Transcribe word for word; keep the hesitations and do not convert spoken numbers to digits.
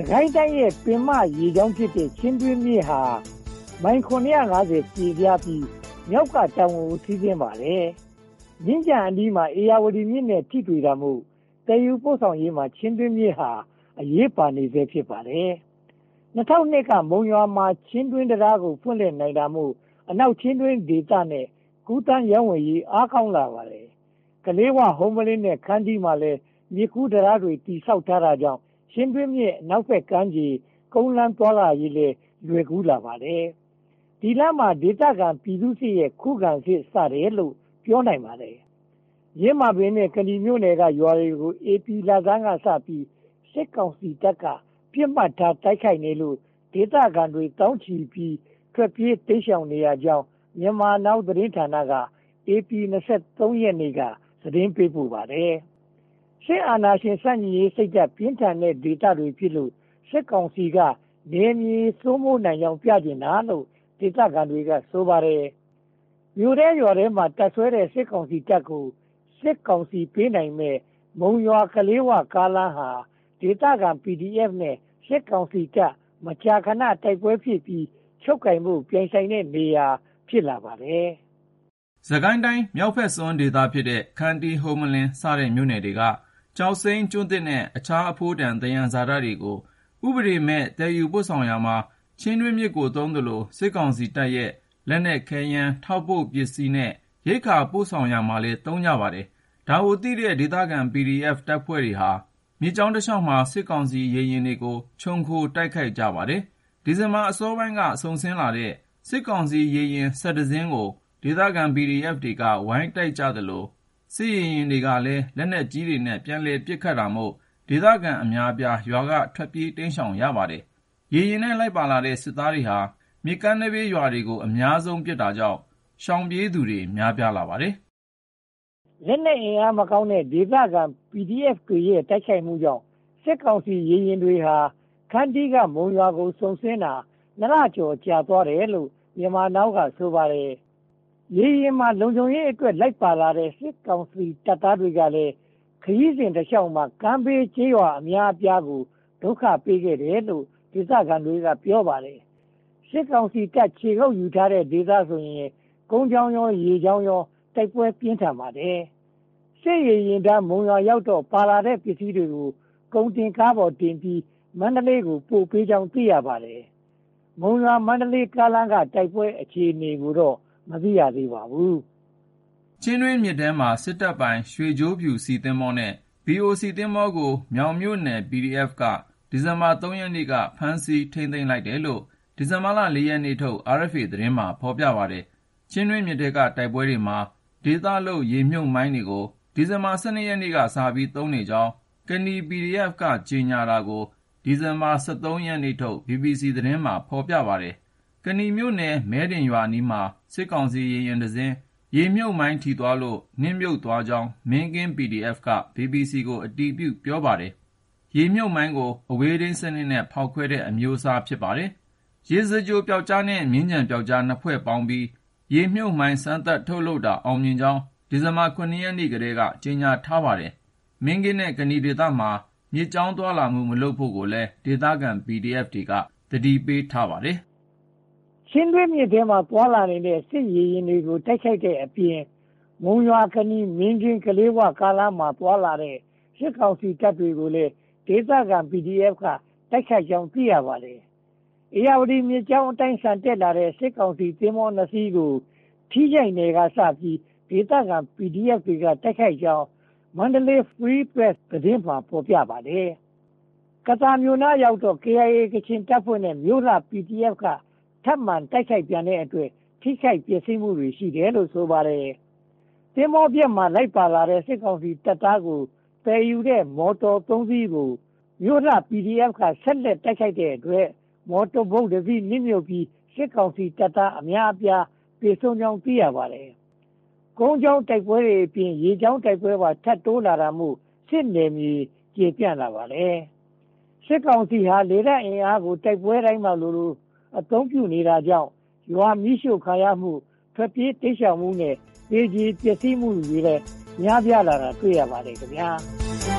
ကိုင်းတိုင်းရဲ့ပင်မရေကြောင်းဖြစ်တဲ့ချင်းတွင်းမြစ်ဟာမိုင်ခုနှစ်ရာ၅ဆယ်ကျေပြားပြီးမြောက်ကတောင်ကိုစီးဆင်းပါတယ်။မြင်းကြံအနီးမှာအေရဝတီမြစ်နဲ့ထိတွေ့တာမို့တည်ယူပို့ဆောင်ရေးမှာချင်းတွင်းမြစ်ဟာအရေးပါနေစေဖြစ်ပါတယ်။၂၀၀၂ကမုံရွာမှာချင်းတွင်းတရားကိုဖွင့်လှစ်နိုင်တာမို့အနောက်ချင်းတွင်းဒေသနဲ့ကူးတန်းရောင်းဝယ်ရေးအားကောင်းလာပါတယ်။ကလေးဝဟုံးမလင်းနဲ့ခန်းတီးမှာလည်းမြစ်ကူးတရားတွေတည်ဆောက်ထားတာကြောင့်ချင်းတွင်းမြစ်နောက်ဘက်ကမ်းခြေကုန်းလမ်းသွားလာရေးလည်းလွယ်ကူးလာပါတယ်။ဒီလမ်းမှာဒေသခံပြည်သူစစ်ရဲ့ခုခံစစ်စတယ်လို့ပြောနိုင်ပါတယ်။ရင်းမာပင်နဲ့ကဏီမြို့နယ်ကရွာတွေကိုအေပီလာကန်းကစပြီးစစ်ကောင်စီတပ်ကပြစ်မှတ်ထားတိုက်ခိုက်နေလို့ဒေသခံတွေတောင်းချီပြီးထွက်ပြေးတိမ်းရှောင်နေရကြောင်းမြန်မာနောက်သတင်းဌာနကအေပီ၂၃ရက်နေ့ကသတင်းပေးပို့ပါတယ်။စစ်အာဏာရှင်စန့်ကျင်ရေးစိတ်ဓာတ်ပြင်းထန်တဲ့ဒေသတွေဖြစ်လို့စစ်ကောင်စီကနေမြေစိုးမိုးနိုင်ကြောင်းပြကျင်တာလို့ဒေသခံတွေကဆိုပါတယ်။မြို့ထဲရွာထဲမှာတပ်ဆွဲတဲ့စစ်ကောင်စီတပ်ကိုစစ်ကောင်စီပေးနိုင်မဲ့မုံရွာကလေးဝကားလမ်းဟာဒေသခံ ပီဒီအက်ဖ် နဲ့စစ်ကောင်စီတပ်မကြာခဏတိုက်ပွဲဖြစ်ပြီးချုပ်ကင်မှုပြိုင်ဆိုင်တဲ့နေရာဖြစ်လာပါတယ်။စကိုင်းတိုင်းမြောက်ဘက်စွန်းဒေသဖြစ်တဲ့ခန္တီးဟုံးမလင်းစတဲ့မြို့နယ်တွေကကျောက်စိမ်းကျွန်းသစ်နဲ့အခြားအဖိုးတန်သယံဇာတတွေကိုဥပဒေမဲ့တည်ယူပို့ဆောင်ရာမှာချင်းတွင်းမြစ်ကိုသုံးသလိုစစ်ကောင်စီတပ်ရဲ့လက်နက်ခဲယမ်းထောက်ပို့ပစ္စည်းနဲ့ရိက္ခာပို့ဆောင်ရာမှာလည်းသုံးကြပါတယ်။ဒါကိုသိတဲ့ဒေသခံ ပီဒီအက်ဖ် တပ်ဖွဲ့တွေဟာမြစ်ကြောင်းတစ်လျှောက်မှာစစ်ကောင်စီရေယာဉ်တွေကိုခြုံခိုတိုက်ခိုက်ကြပါတယ်။ဒီဇင်ဘာအစောပိုင်းကစုန်ဆင်းလာတဲ့စစ်ကောင်စီရေယာဉ်၁၁စင်းကိုဒေသခံ ပီဒီအက်ဖ် တွေကဝိုင်းတိုက်ကြသလိုစစ်ရေယာဉ်တွေကလည်းလက်နက်ကြီးတွေနဲ့ပြန်လည်ပစ်ခတ်တာမို့ဒေသခံအများအပြားရွာကထွက်ပြေးတိမ်းရှောင်ရပါတယ်။ရေယာဉ်နဲ့လိုက်ပါလာတဲ့စစ်သားတွေဟာမြစ်ကမ်းနဘေးရွာတွေကိုအများဆုံးပစ်တာကြောင့်ရှောင်ပြေးသူတွေများပြားလာပါတယ်။လက်နက်အင်အားမကောင်းတဲ့ဒေသခံ ပီဒီအက်ဖ် တွေရဲ့တိုက်ခိုက်မှုကြောင့်စစ်ကောင်စီရေယာဉ်တွေဟာခန္တီးကမုံရွာကိုစုန်ဆင်းတာနှစ်လကျော်ကြာသွားတယ်လို့မြန်မာနောက်ကဆိုပါတယ်။ရေယာဉ်မှာလုံခြုံရေးအတွက်လိုက်ပါလာတဲ့စစ်ကောင်စီတပ်သားတွေကလည်းခရီးစဉ်တစ်လျှောက်မှာကမ်းဘေးကျေးရွာအများအပြားကိုဒုက္ခပေးခဲ့တယ်လို့ဒေသခံတွေကပြောပါတယ်။စစ်ကောင်စီတပ်ခြေကုပ်ယူထားတဲ့ဒေသဆိုရင်ကုန်းချောင်းရောရေချောင်းရောတိုက်ပွဲပြင်းထန်ပါတယ်။စစ်ရေယာဉ်တန်းမုံရွာရောက်တော့ပါလာတဲ့ပစ္စည်းတွေကိုကုန်တင်ကားပေါ်တင်ပြီးမန္တလေးကိုပို့ပေးကြောင်းသိရပါတယ်။မုံရွာမန္တလေးကားလမ်းကတိုက်ပွဲအခြေအနေကိုတော့မသိရသေးပါဘူး။ချင်းတွင်းမြစ်ထဲမှာစစ်တပ်ပိုင်ရွှေကြိုးဖြူစီသင်္ဘောနဲ့ ဗီ အို စီ သင်္ဘောကိုမြောင်မြို့နယ် ပီဒီအက်ဖ် ကဒီဇင်ဘာ၃ရက်နေ့ကဖမ်းဆီးထိန်းသိမ်းလိုက်တယ်လို့ဒီဇင်ဘာ၄ရက်နေ့ထုတ် အာရ်အက်ဖ်အေ သတင်းမှာဖော်ပြပါတယ်။ချင်းတွင်းမြစ်ထဲကတိုက်ပွဲတွေမှာဒေသလုပ်ရေမြုပ်မိုင်းတွေကိုဒီဇင်ဘာ၁၂ရက်နေ့ကစပြီးသုံးနေကြောင်းကဏီ ပီဒီအက်ဖ် ကကြေညာတာကိုဒီဇင်ဘာ၁၃ရက်နေ့ထုတ် ဘီဘီစီသတင်းမှာဖော်ပြပါတယ်။ကဏီမြို့နယ်မဲဒင်ရွာအနီးမှာစစ်ကောင်စီရေယာဉ်တစ်စင်းရေမြုပ်မိုင်းထိသွားလို့နစ်မြုပ်သွားကြောင်းမင်းကင်း ပီဒီအက်ဖ် က ဘီဘီစီကိုအတည်ပြုပြောပါတယ်။ရေမြုပ်မိုင်းကိုအဝေးထိန်းစနစ်နဲ့ဖောက်ခွဲတဲ့အမျိုးအစားဖြစ်ပါတယ်။ရေစကြိုပြောက်ကြားနဲ့မြင်းကြံပြောက်ကြားနှစ်ဖွဲ့ပေါင်းပြီးရေမြုပ်မိုင်းစမ်းသပ်ထုတ်လုပ်တာအောင်မြင်ကြောင်းဒီဇင်ဘာ၇ရက်နေ့ကတည်းကကြေညာထားပါတယ်။မင်းကင်းနဲ့ကဏီဒေသမှာမြစ်ကြောင်းသွားလာမှုမလုပ်ဖို့ကိုလည်းဒေသခံ ပီဒီအက်ဖ် တွေကသတိပေးထားပါတယ်။ချင်းတွင်းမြစ်ထဲမှာသွားလာနေတဲ့စစ်ရေယာဉ်တွေကိုတိုက်ခိုက်တဲ့အပြင်မုံရွာကဏီမင်းကင်းကလေးဝကားလမ်းမှာသွားလာတဲ့စစ်ကောင်စီတပ်တွေကိုလည်းဒေသခံ ပီဒီအက်ဖ် ကတိုက်ခိုက်ကြောင်းသိရပါတယ်။အေရဝတီမြစ်ကြောင်းအတိုင်းဆန်တက်လာတဲ့စစ်ကောင်စီသင်္ဘောနှစ်စီးကိုထီးချိုင်နယ်ကစပြီးဒေသခံ ပီဒီအက်ဖ် တွေကတိုက်ခိုက်ကြောင်းမန္တလေး Free Press သတင်းမှာဖော်ပြပါတယ်။ကသာမြို့နားရောက်တော့ ကေအိုင်အေ ကချင်တပ်ဖွဲ့နဲ့မြို့လှ ပီဒီအက်ဖ် ကထပ်မံတိုက်ခိုက်ပြန်တဲ့အတွက်ထိခိုက်ပျက်စီးမှုတွေရှိတယ်လို့ဆိုပါတယ်။သင်္ဘောပြက်မှာလိုက်ပါလာတဲ့စစ်ကောင်စီတပ်သားကိုပယ်ယူတဲ့မော်တော်သုံးစီးကိုမြို့လှ ပီဒီအက်ဖ် ကဆက်လက်တိုက်ခိုက်တဲ့အတွက်မော်တော်ဘုတ်တစ်စီးနစ်မြုပ်ပြီးစစ်ကောင်စီတပ်သားအများအပြားပြေဆုံးကြောင်းသိရပါတယ်။ကုန်းကြောင်းတိုက်ပွဲတွေအပြင်ရေကြောင်းတိုက်ပွဲပါထပ်တိုးလာတာမို့စစ်နယ်မြေကျေပြန့်လာပါတယ်။စစ်ကောင်စီဟာလေတပ်အင်အားကိုတိုက်ပွဲတိုင်းမှာလိုလိုအသုံးပြုနေတာကြောင့်ရွာမိရှုခံရမှုထွက်ပြေးတိတ်ရှောင်မှုနဲ့ဒေကြီးပျက်စီးမှုတွေလည်းများပြားလာတာတွေ့ရပါတယ်ခင်ဗျာ။